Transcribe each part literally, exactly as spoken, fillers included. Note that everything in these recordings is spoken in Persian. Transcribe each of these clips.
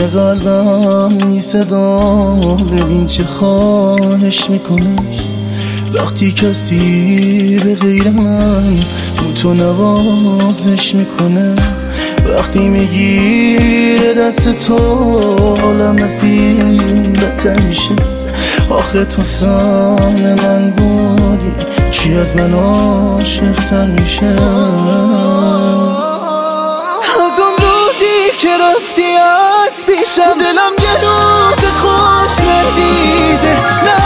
قلبم می صدا، ببین چه خواهش میکنه وقتی کسی به غیر من تو نوازش میکنه. وقتی میگیره دست تو حالم از این بهتر میشه. آخه تو سان من بودی چی از من عاشق‌تر میشه. از اون روزی که رفتی از پیشم دلم یه روز خوش ندیده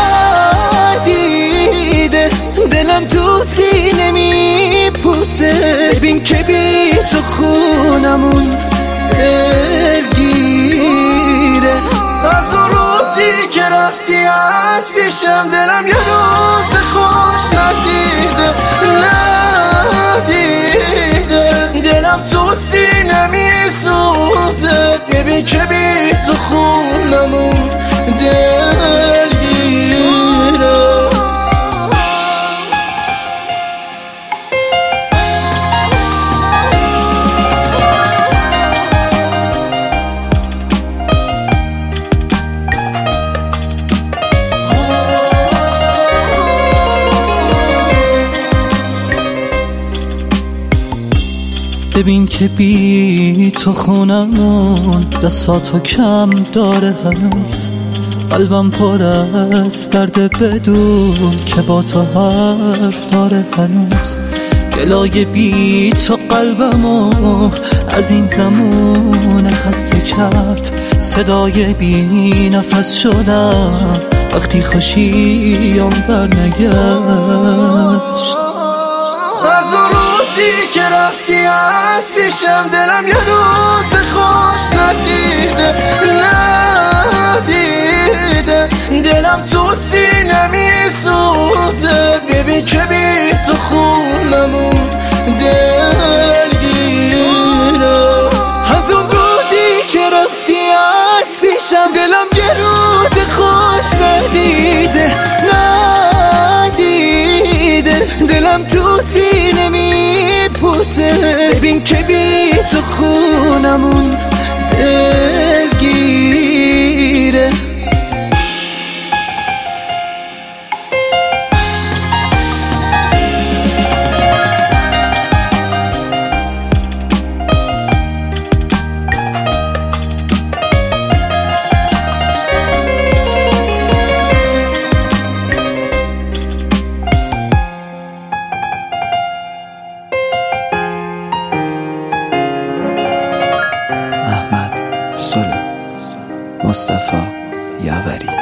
ندیده. دلم تو سینه میپوسه، ببین که بی تو خونمون دلگیره. از اون روزی که رفتی از پیشم دلم یه روز خوش ندیده ندیده. دلم تو سینه میسوزه، ببین که بی تو خونمون دلگیره. ببین که بی تو خونمون دستاتو کم داره هنوز. قلبم پر از درد بدون که با تو حرف داره هنوز. گلای بی تو قلبمو از این زمان خسته کرد. صدای بی نفس شدم وقتی خوشیم برنگشت. از اون روزی که رفتی از پیشم دلم یه روز خوش ندیده ندیده. دلم تو سینه میسوزه، ببین که بی تو خونمون دلگیره. از اون روزی که رفتی از پیشم دلم یه روز خوش ندیده ندیده. دلم تو سینه میپوسه، ببین که بی تو خونمون دلگیره. احمد سلو، مصطفی یاوری.